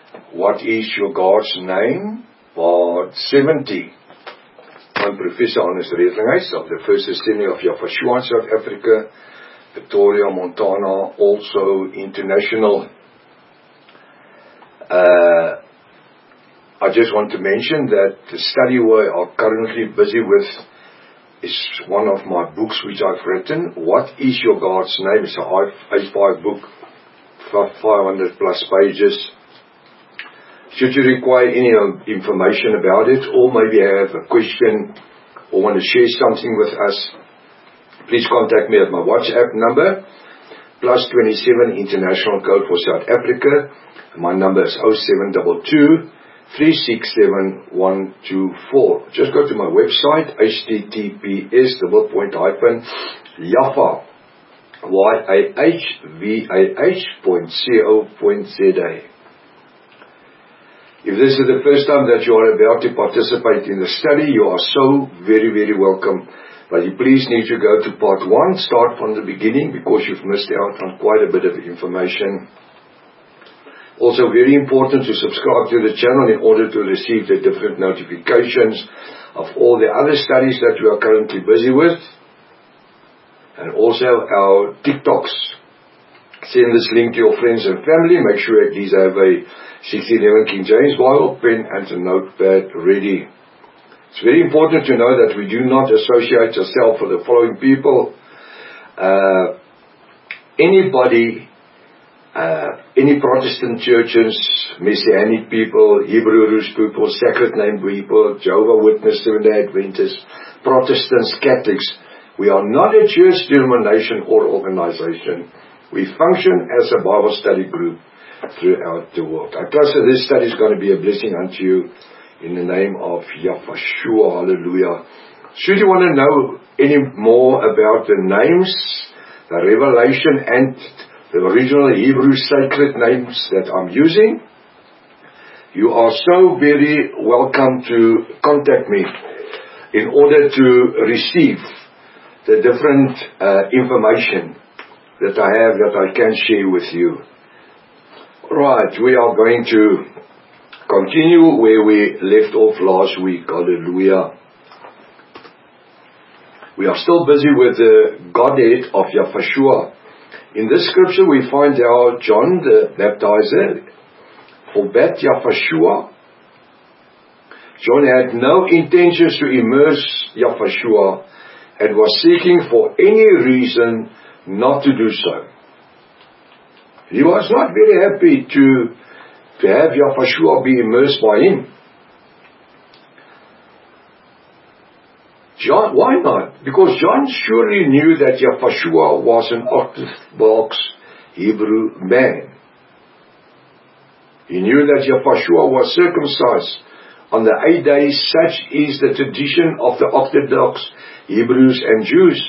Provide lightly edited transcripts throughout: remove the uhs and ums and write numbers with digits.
What is your God's name? Part 70. I'm Professor Hannes Redlinghuis of the First Assembly of Yafashua in South Africa, Victoria, Montana, also international. I just want to mention that the study we are currently busy with is one of my books which I've written. What is your God's name? It's an A5 book, 500 plus pages. Should you require any information about it, or maybe have a question or want to share something with us, please contact me at my WhatsApp number, +27 international code for South Africa. My number is 0722 367 124. Just go to my website, https://Yafah, YAHVAH.co.za. If this is the first time that you are about to participate in the study, you are so very, very welcome. But you please need to go to part 1, start from the beginning, because you've missed out on quite a bit of information. Also very important to subscribe to the channel in order to receive the different notifications of all the other studies that we are currently busy with. And also our TikToks. Send this link to your friends and family. Make sure that these have a 1611 King James Bible, pen and a notepad ready. It's very important to know that we do not associate ourselves with the following people. Any Protestant churches, Messianic people, Hebrew Roots people, Sacred Name people, Jehovah's Witness, Seventh-day Adventists, Protestants, Catholics. We are not a church denomination or organization. We function as a Bible study group throughout the world. I trust that this study is going to be a blessing unto you in the name of Yafashua. Hallelujah. Should you want to know any more about the names, the revelation and the original Hebrew sacred names that I'm using, you are so very welcome to contact me in order to receive the different information that I have that I can share with you. Right, we are going to continue where we left off last week. Hallelujah. We are still busy with the Godhead of Yafashua. In this scripture we find how John the Baptizer forbade Yafashua. John had no intentions to immerse Yafashua and was seeking for any reason not to do so. He was not very happy to have Yafashua be immersed by him. John, why not? Because John surely knew that Yafashua was an Orthodox Hebrew man. He knew that Yafashua was circumcised on the 8 days, such is the tradition of the Orthodox Hebrews and Jews.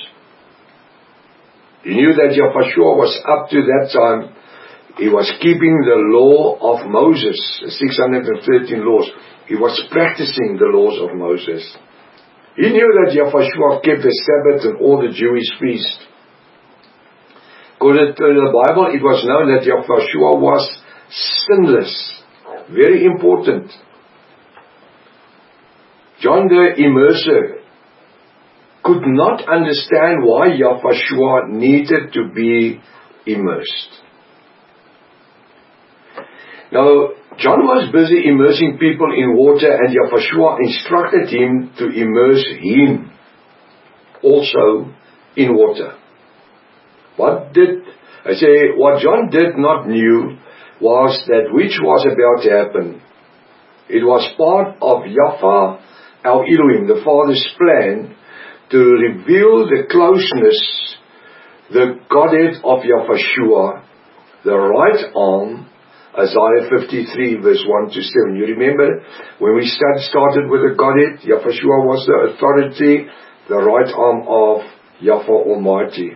He knew that Yafashua was up to that time, he was keeping the law of Moses, the 613 laws. He was practicing the laws of Moses. He knew that Yafashua kept the Sabbath and all the Jewish feasts. According to the Bible, it was known that Yafashua was sinless. Very important. John the Immerser could not understand why Yafashua needed to be immersed. Now, John was busy immersing people in water, and Yafashua instructed him to immerse him also in water. What John did not knew was that which was about to happen. It was part of Yafah, our Elohim, the Father's plan to reveal the closeness, the Godhead of Yafashua, the right arm, Isaiah 53 verse 1 to 7. You remember when we started with the Godhead, Yafashua was the authority, the right arm of Yafah Almighty.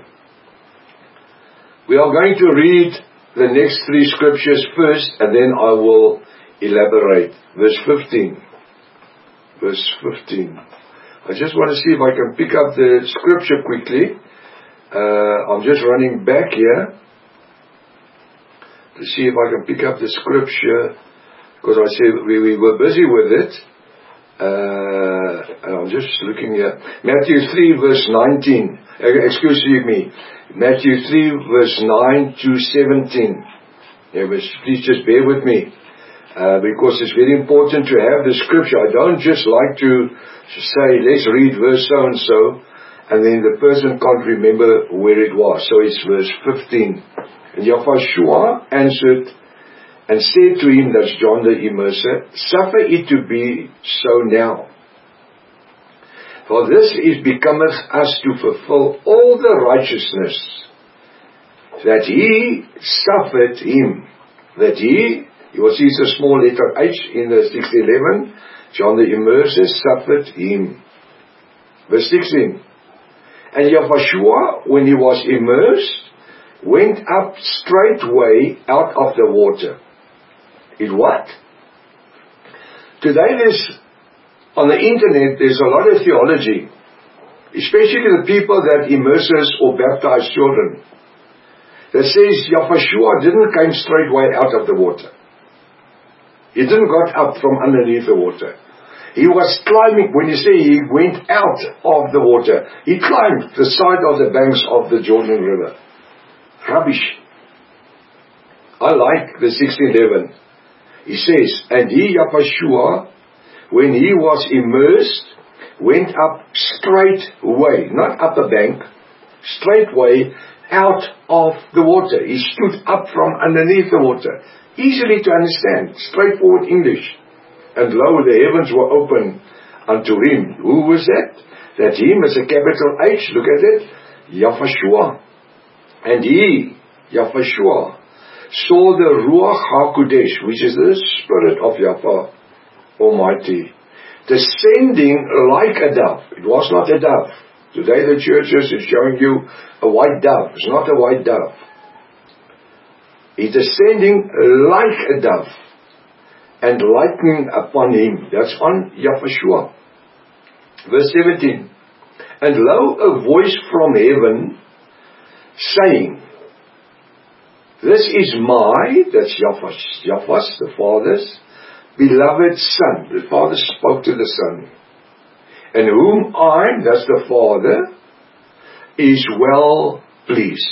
We are going to read the next 3 scriptures first, and then I will elaborate. Verse 15. Verse 15. I just want to see if I can pick up the scripture quickly. I'm just running back here to see if I can pick up the scripture because I said we were busy with it. I'm just looking here. Matthew 3 verse 19. Excuse me. Matthew 3 verse 9 to 17. Yeah, please just bear with me. Because it's very important to have the scripture. I don't just like to say, let's read verse so and so, and then the person can't remember where it was. So it's verse 15. And Yahushua answered and said to him, that's John the Immerser, suffer it to be so now. For this is becometh us to fulfill all the righteousness that he suffered him. That he, you will see it's a small letter H in the 6:11, John the Immerser suffered him. Verse 16. And Yahushua, when he was immersed, went up straightway out of the water. In what? Today on the internet, there's a lot of theology, especially the people that immerses or baptize children, that says Yahushua didn't come straightway out of the water. He didn't got up from underneath the water. He was climbing. When you say he went out of the water, he climbed the side of the banks of the Jordan River. Rubbish. I like the 16:11. He says, and he, Yahushua, when he was immersed, went up straightway, not up a bank, straightway out of the water. He stood up from underneath the water. Easily to understand, straightforward English. And lo, the heavens were open unto him. Who was that? That him is a capital H, look at it, Yahushua. And he, Yahushua, saw the Ruach HaKodesh, which is the Spirit of Yahweh Almighty, descending like a dove. It was not a dove. Today the churches is showing you a white dove. It's not a white dove. He's descending like a dove and lightning upon him. That's on Yahushua. Verse 17. And lo, a voice from heaven saying, this is that's Yahweh, the Father's beloved Son. The Father spoke to the Son. And whom that's the Father, is well pleased.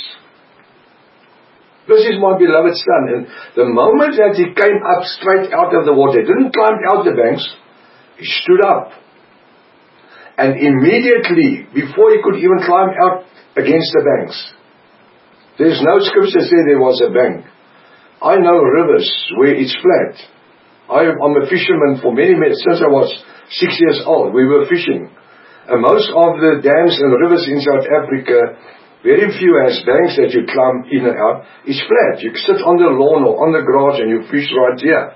This is my beloved Son. And the moment that he came up straight out of the water, he didn't climb out the banks, he stood up. And immediately, before he could even climb out against the banks, there's no scripture saying there was a bank. I know rivers where it's flat. I'm a fisherman for many, since I was 6 years old, we were fishing. And most of the dams and rivers in South Africa, very few has banks that you climb in and out. It's flat. You sit on the lawn or on the grass and you fish right here.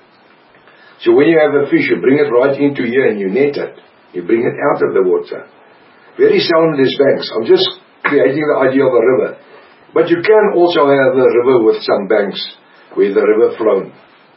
So when you have a fish, you bring it right into here and you net it. You bring it out of the water. Very seldom there's banks. I'm just creating the idea of a river. But you can also have a river with some banks where the river flows.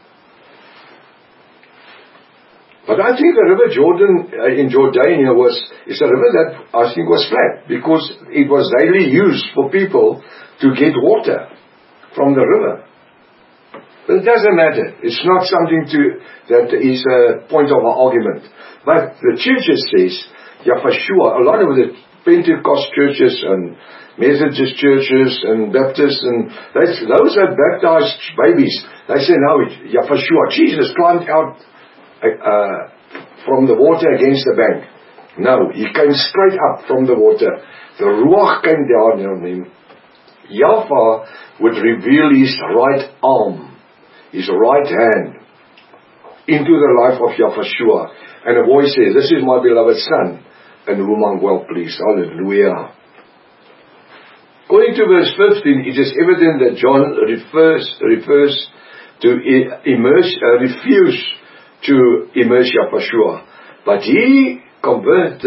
But I think the river Jordan in Jordania is a river that I think was flat, because it was daily used for people to get water from the river. But it doesn't matter. It's not something that is a point of an argument. But the churches says, Yahushua, a lot of the Pentecost churches and Methodist churches and Baptists, and those are baptized babies. They say, no, Yahushua, Jesus climbed out from the water against the bank. No, he came straight up from the water. The Ruach came down on him. Yahweh would reveal his right arm, his right hand, into the life of Yahushua. And a voice says, this is my beloved Son, and whom I'm well pleased. Hallelujah. According to verse 15, it is evident that John refers to refuse to immerse Yahushua. But he convinced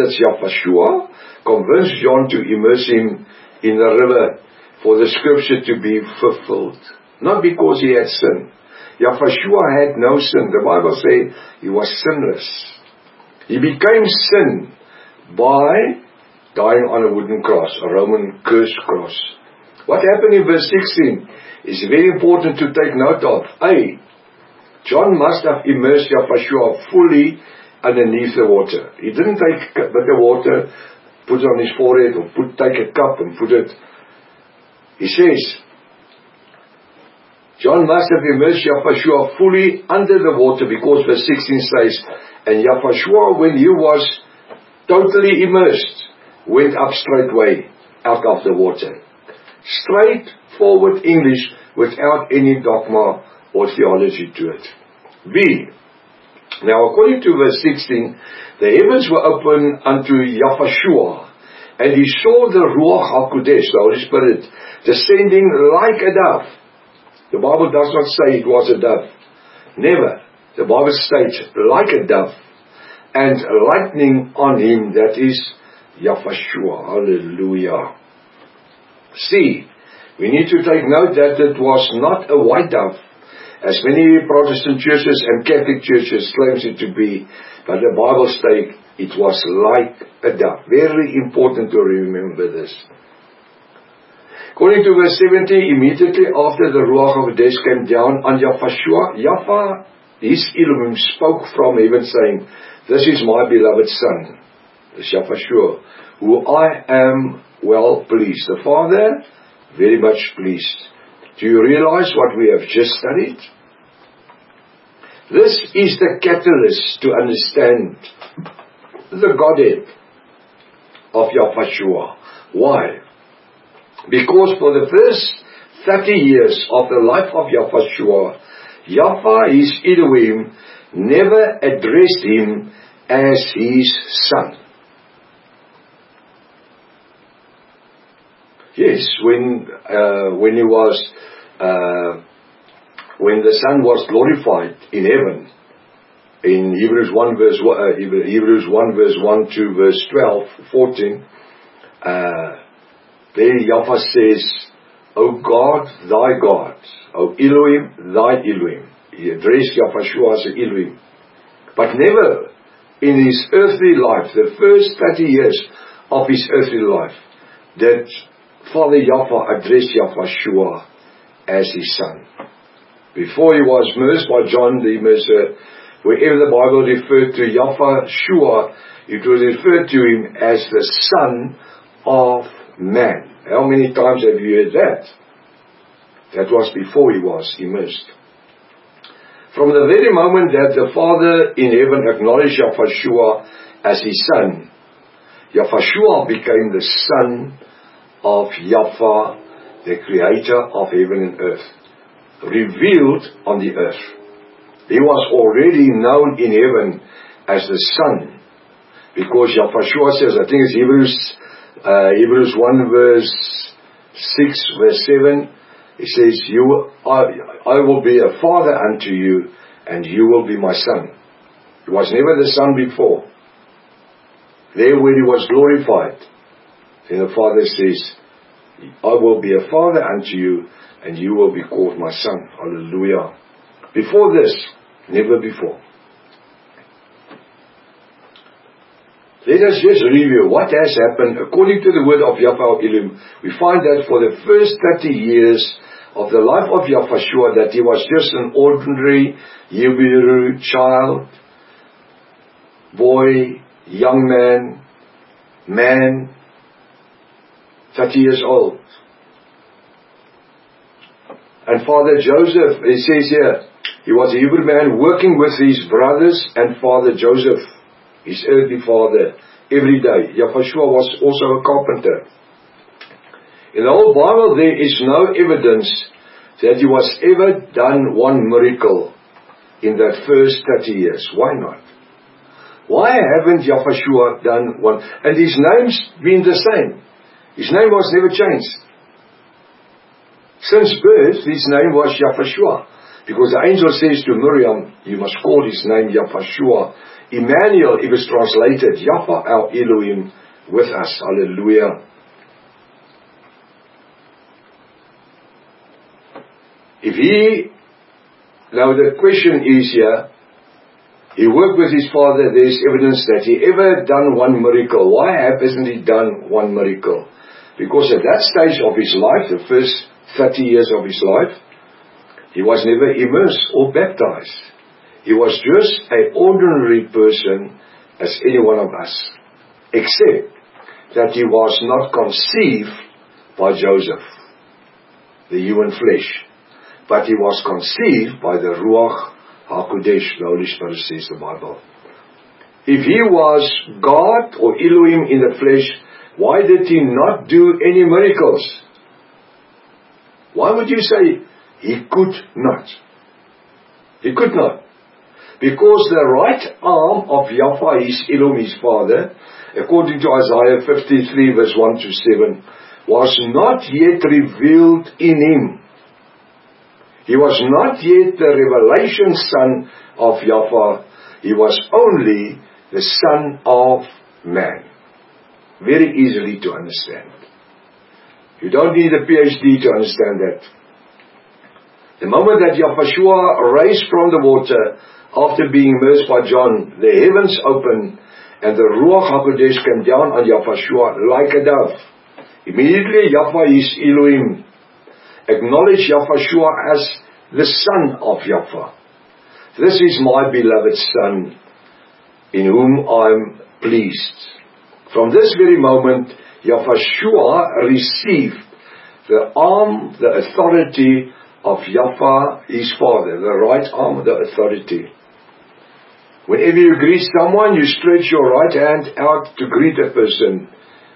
John to immerse him in the river for the scripture to be fulfilled. Not because he had sin. Yahushua had no sin. The Bible says he was sinless. He became sin by dying on a wooden cross, a Roman cursed cross. What happened in verse 16 is very important to take note of. John must have immersed Yahshua fully underneath the water. He didn't take a bit of water, put it on his forehead, or take a cup and put it. He says, John must have immersed Yahshua fully under the water, because verse 16 says, and Yahshua, when he was totally immersed, went up straightway out of the water. Straightforward English without any dogma or theology to it. B. Now according to verse 16, the heavens were open unto Yahshua, and he saw the Ruach HaKodesh, the Holy Spirit, descending like a dove. The Bible does not say it was a dove. Never. The Bible states like a dove, and lightning on him, that is Yahshua. Hallelujah. C. We need to take note that it was not a white dove, as many Protestant churches and Catholic churches claims it to be, but the Bible states it was like a dove. Very important to remember this. According to verse 70, immediately after the Ruach HaKodesh came down on Yahshua, Yahweh, his Elohim, spoke from heaven saying, this is my beloved Son, this Yahshua, who I am well pleased. The Father, very much pleased. Do you realize what we have just studied? This is the catalyst to understand the Godhead of Yahshua. Why? Because for the first 30 years of the life of Yahshua, Yahweh, his Elohim, never addressed him as his son. Yes, when the Son was glorified in heaven, in Hebrews 1 verse 1 to verse 12, 14, there Yahweh says, O God, thy God, O Elohim, thy Elohim. He addressed Yahshua as Elohim. But never in his earthly life, the first 30 years of his earthly life, did Father Yahweh addressed Yahshua as his son. Before he was immersed by John the Immerser, wherever the Bible referred to Yahshua, it was referred to him as the Son of Man. How many times have you heard that? That was before he was immersed. From the very moment that the Father in heaven acknowledged Yahshua as his son, Yahshua became the Son of Yahweh, the Creator of heaven and earth, revealed on the earth. He was already known in heaven as the Son, because Yahshua says, I think it's Hebrews 1 verse 6, verse 7, he says, I will be a father unto you, and you will be my son. He was never the son before. There where he was glorified, then the Father says, I will be a father unto you, and you will be called my son. Hallelujah. Before this, never before. Let us just review what has happened according to the word of Yahweh Elohim. We find that for the first 30 years of the life of Yahshua, that he was just an ordinary Hebrew child, boy, young man, 30 years old. And Father Joseph, it says here, he was a Hebrew man working with his brothers and Father Joseph, his earthly father, every day. Yahshua was also a carpenter. In the whole Bible there is no evidence that he was ever done one miracle in that first 30 years. Why not? Why haven't Yahshua done one? And his name's been the same. His name was never changed. Since birth, his name was Yahshua. Because the angel says to Miriam, you must call his name Yahshua. Emmanuel, it was translated, Yahweh our Elohim with us. Hallelujah. Now the question is here, he worked with his father, there is evidence that he ever done one miracle. Why hasn't he done one miracle? Because at that stage of his life, the first 30 years of his life, he was never immersed or baptized. He was just an ordinary person as any one of us, except that he was not conceived by Joseph, the human flesh, but he was conceived by the Ruach HaKodesh, the Holy Spirit says the Bible. If he was God or Elohim in the flesh, why did he not do any miracles? Why would you say he could not? He could not. Because the right arm of Yahweh, his Elohim, his Father, according to Isaiah 53 verse 1 to 7, was not yet revealed in him. He was not yet the revelation son of Yahweh. He was only the Son of Man. Very easily to understand. You don't need a PhD to understand that. The moment that Yahshua raised from the water, after being immersed by John, the heavens opened and the Ruach HaKodesh came down on Yahshua like a dove. Immediately Yahweh, his Elohim, acknowledged Yahshua as the Son of Yahweh. This is my beloved Son, in whom I am pleased. From this very moment, Yahshua received the arm, the authority of Yahweh, his Father, the right arm, the authority. Whenever you greet someone, you stretch your right hand out to greet a person.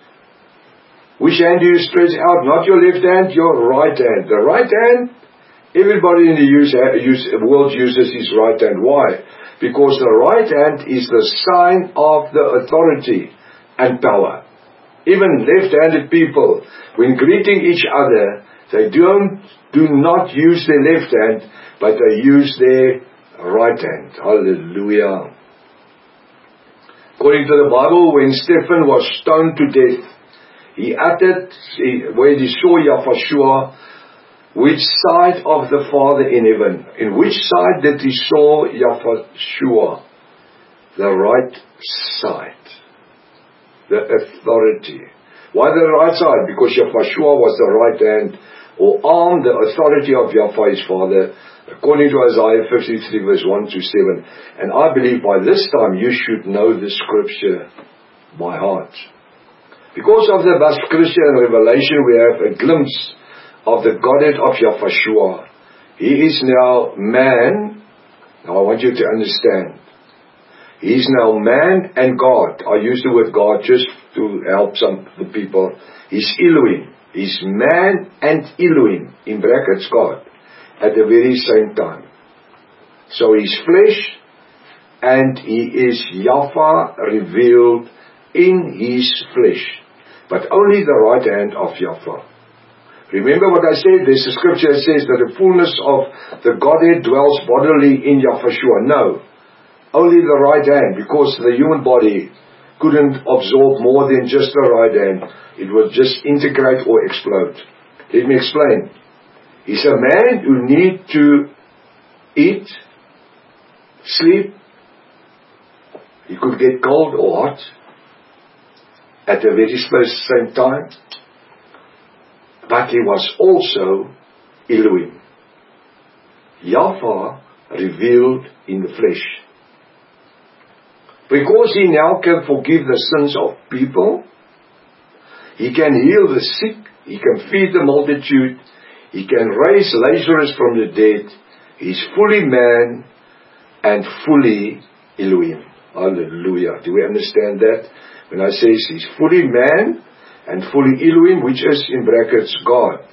Which hand do you stretch out? Not your left hand, your right hand. The right hand, everybody in the world uses his right hand. Why? Because the right hand is the sign of the authority and power. Even left-handed people, when greeting each other, they do not use their left hand, but they use their right hand. Hallelujah. According to the Bible, when Stephen was stoned to death, he uttered, when he saw Yahshua, which side of the Father in heaven? In which side did he saw Yahshua? The right side. The authority. Why the right side? Because Yahshua was the right hand or arm, the authority of Yahweh his Father, according to Isaiah 53 verse 1 to 7. And I believe by this time you should know the scripture by heart. Because of the vast Christian revelation, we have a glimpse of the Godhead of Yahshua. He is now man. Now I want you to understand. He is now man and God. I use the word God just to help some of the people. He's Elohim. He's man and Elohim, in brackets God, at the very same time. So he's flesh and he is Yahweh revealed in his flesh. But only the right hand of Yahweh. Remember what I said? There's a scripture that says that the fullness of the Godhead dwells bodily in Yahshua. No. Only the right hand, because the human body couldn't absorb more than just the right hand. It would just integrate or explode. Let me explain. He's a man who needs to eat, sleep. He could get cold or hot at the very same time. But he was also Elohim. Yahweh revealed in the flesh. Because he now can forgive the sins of people, he can heal the sick, he can feed the multitude, he can raise Lazarus from the dead. He's fully man and fully Elohim. Hallelujah. Do we understand that? When I say he's fully man and fully Elohim, which is in brackets God.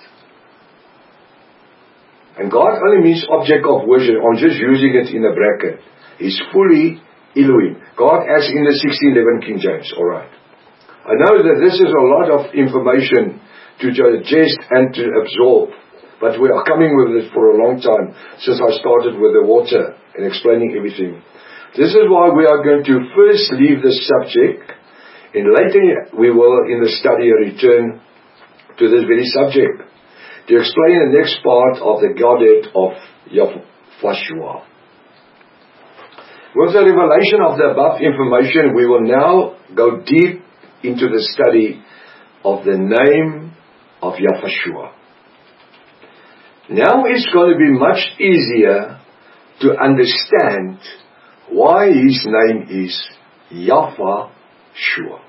And God only means object of worship. I'm just using it in a bracket. He's fully Elohim. God as in the 1611 King James. Alright. I know that this is a lot of information to digest and to absorb. But we are coming with it for a long time since I started with the water and explaining everything. This is why we are going to first leave the subject, and later we will in the study return to this very subject to explain the next part of the Godhead of Yahshua. With the revelation of the above information, we will now go deep into the study of the name of Yahshua. Now it's going to be much easier to understand why His name is Yahweh.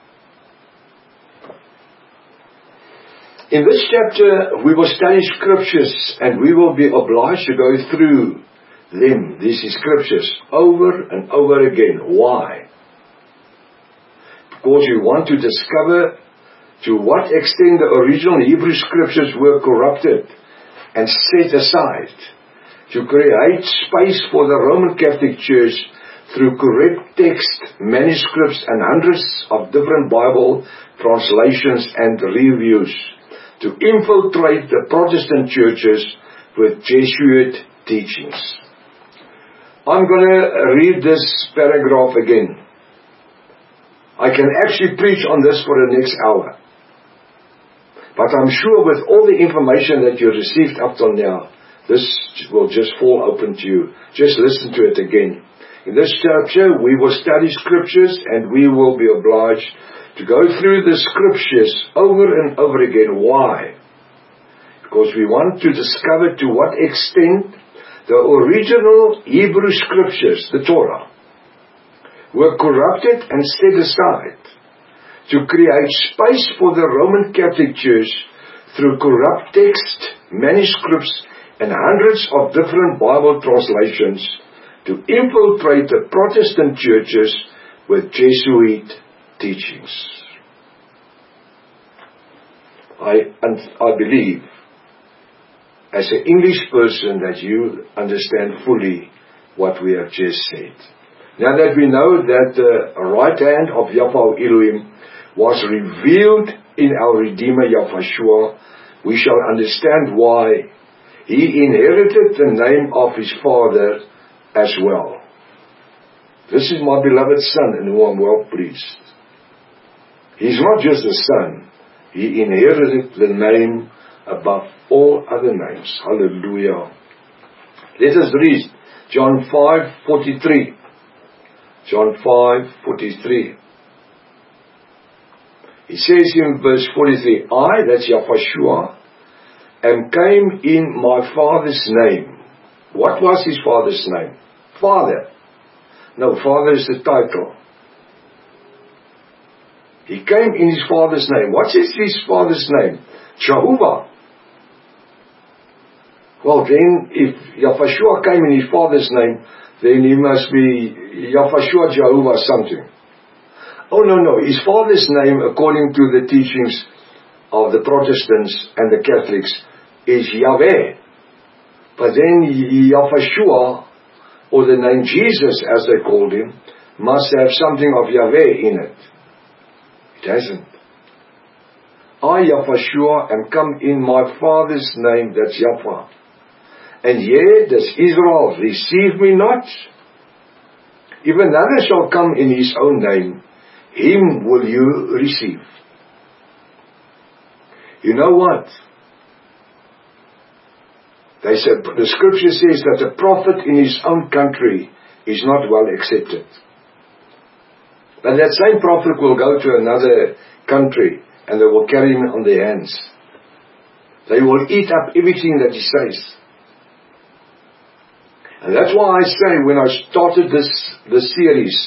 In this chapter, we will study scriptures, and we will be obliged to go through them, these scriptures, over and over again. Why? Because we want to discover to what extent the original Hebrew scriptures were corrupted and set aside to create space for the Roman Catholic Church through corrupt text, manuscripts, and hundreds of different Bible translations and reviews, to infiltrate the Protestant churches with Jesuit teachings. I'm going to read this paragraph again. I can actually preach on this for the next hour. But I'm sure with all the information that you received up till now, this will just fall open to you. Just listen to it again. In this chapter, we will study scriptures, and we will be obliged to go through the scriptures over and over again. Why? Because we want to discover to what extent the original Hebrew scriptures, the Torah, were corrupted and set aside to create space for the Roman Catholic Church through corrupt text, manuscripts, and hundreds of different Bible translations to infiltrate the Protestant churches with Jesuit teachings. I believe, as an English person, that you understand fully what we have just said. Now that we know that the right hand of Yahweh Elohim was revealed in our Redeemer Yahweh, we shall understand why He inherited the name of His Father as well. This is my beloved Son, in whom I'm well pleased. He's not just a son. He inherited the name above all other names. Hallelujah. Let us read John 5:43. John 5:43. He says in verse 43, I, that's Yahweh, came in my Father's name. What was His Father's name? Father. No, Father is the title. He came in His Father's name. What is His Father's name? Jehovah. Well, then, if Yahweh came in His Father's name, then He must be Yahweh Jehovah something. Oh, no. His Father's name, according to the teachings of the Protestants and the Catholics, is Yahweh. But then Yahweh, or the name Jesus, as they called Him, must have something of Yahweh in it. It hasn't. I, Yahweh, am come in my Father's name, that's Yahweh. And yet does Israel receive me not? If another shall come in his own name, him will you receive. You know what? They said, the scripture says that a prophet in his own country is not well accepted. But that same prophet will go to another country and they will carry him on their hands. They will eat up everything that he says. And that's why I say, when I started this series,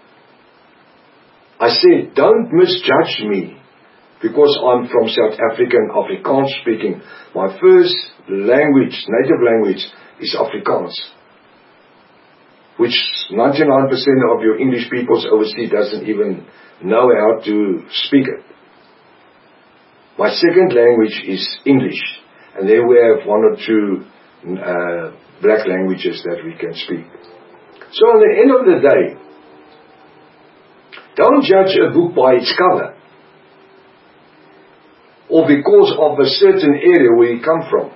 I said, don't misjudge me, because I'm from South Africa and Afrikaans speaking. My first language, native language, is Afrikaans, which 99% of your English peoples overseas doesn't even know how to speak it. My second language is English, and then we have one or two black languages that we can speak. So at the end of the day, don't judge a book by its cover, or because of a certain area where you come from.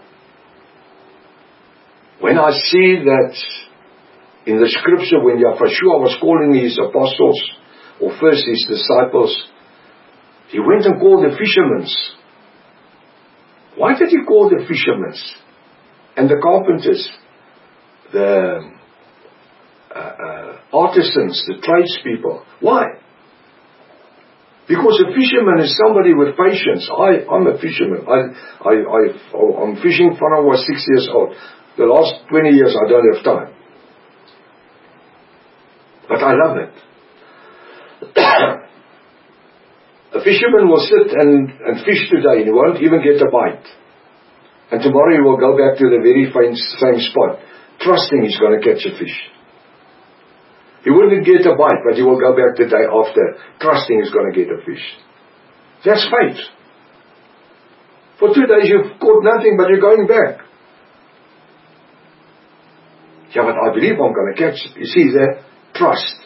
When I see that in the scripture, when Yahweh was calling His apostles, or first His disciples, He went and called the fishermen. Why did He call the fishermen? And the carpenters, the artisans, the tradespeople. Why? Because a fisherman is somebody with patience. I'm a fisherman. I'm fishing from I was 6 years old. The last 20 years I don't have time. But I love it. A fisherman will sit and fish today and he won't even get a bite. And tomorrow he will go back to the very same spot, trusting he's going to catch a fish. He wouldn't get a bite, but he will go back the day after, trusting he's going to get a fish. That's faith. For 2 days you've caught nothing, but you're going back. Yeah, but I believe I'm going to catch it. You see that? Trust.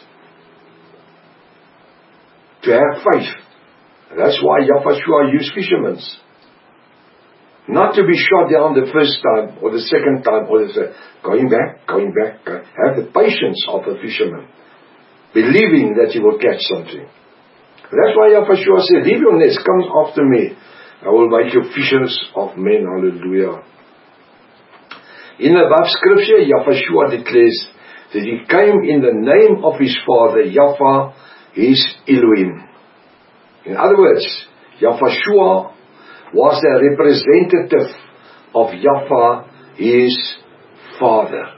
To have faith. That's why Yahweh used fishermen. Not to be shot down the first time, or the second time, or the third. Going back. Have the patience of a fisherman. Believing that you will catch something. That's why Yahweh said, leave your nets, come after me. I will make you fishers of men. Hallelujah. In the above scripture, Yahweh declares that he came in the name of his Father, Yahweh, his Elohim. In other words, Yahweh was the representative of Yahweh, his Father.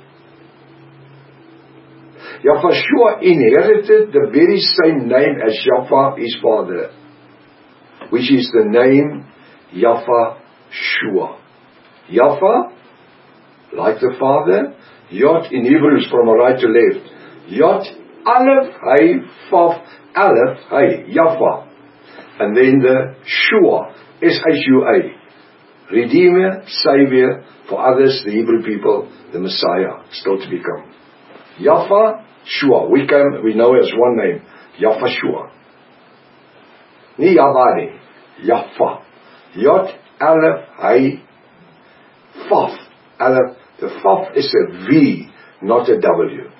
Yahweh inherited the very same name as Yahweh, his Father, which is the name Yahweh. Yahweh, like the Father, Yod in Hebrew is from right to left. Yod, Aleph, Hey, Vav, Aleph, Hey, Yahweh. And then the Shua, S-H-U-A. Redeemer, Savior, for others, the Hebrew people, the Messiah, still to become. Yahweh, Shua. We know as one name, Yahweh Shua. Ni Yahweh, Yahweh. Yod, Aleph, Hey, Vav, Aleph. The Vav is a V, not a W.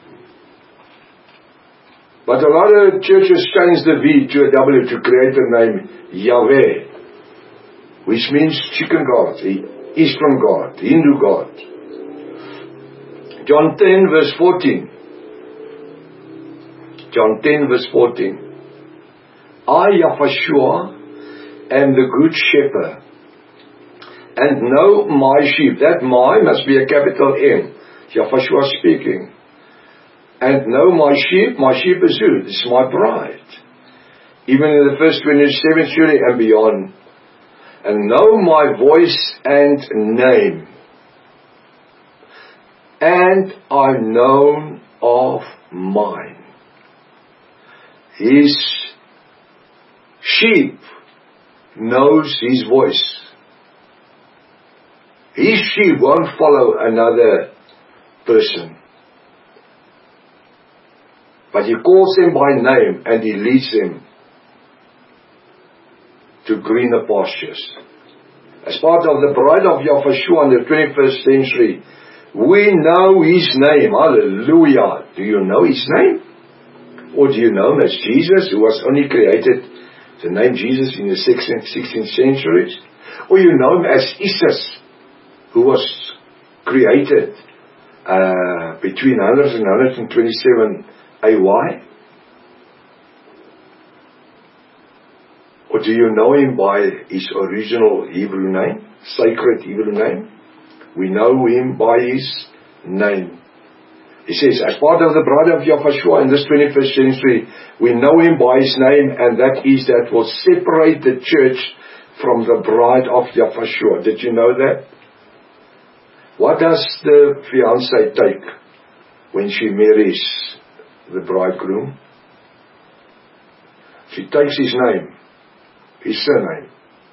But a lot of churches change the V to a W to create the name Yahweh, which means chicken god, the Eastern god, the Hindu god. John 10 verse 14. John 10 verse 14. I, Yahweh, am the good shepherd, and know my sheep. That my must be a capital M. Yahweh speaking. And know my sheep is who? It's my bride. Even in the first 27th century and beyond. And know my voice and name. And I'm known of mine. His sheep knows his voice. His sheep won't follow another person. But he calls them by name and he leads them to greener pastures. As part of the bride of Yahweh in the 21st century, we know his name. Hallelujah. Do you know his name? Or do you know him as Jesus, who was only created, the name Jesus, in the 16th centuries? Or you know him as Isis, who was created between 100 and 127 AY? Or do you know him by his original Hebrew name, sacred Hebrew name? We know him by his name. He says, as part of the bride of Yahweh in this 21st century, we know him by his name, and that will separate the church from the bride of Yahweh. Did you know that? What does the fiancée take when she marries the bridegroom? She takes his name, his surname.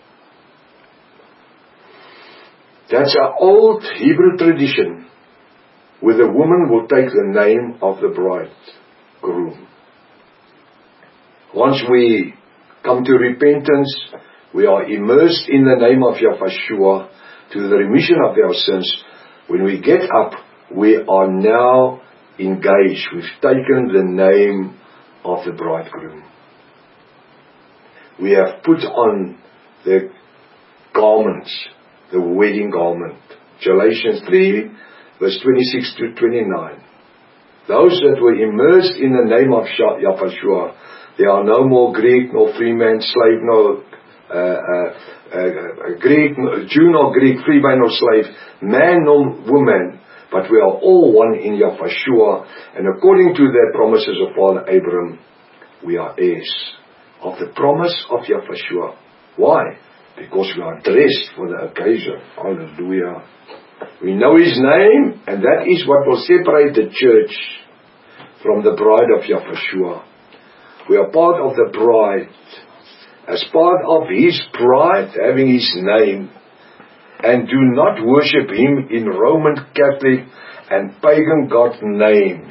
That's an old Hebrew tradition where the woman will take the name of the bridegroom. Once we come to repentance, we are immersed in the name of Yahweh to the remission of our sins. When we get up, we are now engaged. We've taken the name of the bridegroom. We have put on the garments, the wedding garment. Galatians 3 verse 26 to 29. Those that were immersed in the name of Yahweh, there are no more Greek, nor free man, slave, nor Greek, Jew nor Greek, free man nor slave, man nor woman, but we are all one in Yahshua, and according to the promises of Father Abraham, we are heirs of the promise of Yahshua. Why? Because we are dressed for the occasion. Hallelujah. We know His name, and that is what will separate the church from the bride of Yahshua. We are part of the bride. As part of His bride, having His name, and do not worship Him in Roman Catholic and pagan God names.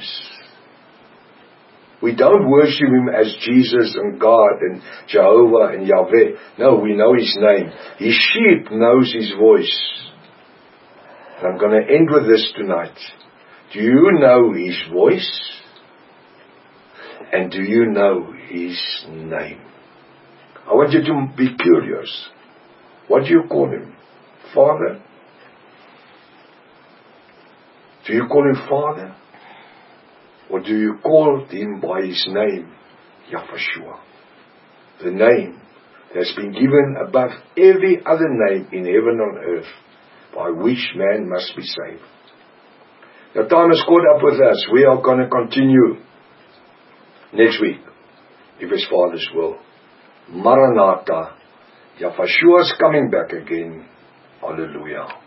We don't worship Him as Jesus and God and Jehovah and Yahweh. No, we know His name. His sheep knows His voice. And I'm going to end with this tonight. Do you know His voice? And do you know His name? I want you to be curious. What do you call Him? Father? Do you call Him Father? Or do you call Him by His name, Yahshua? The name that has been given above every other name in heaven and earth, by which man must be saved. Now time has caught up with us. We are going to continue next week, if His Father's will. Maranatha. Yahshua is coming back again. Hallelujah.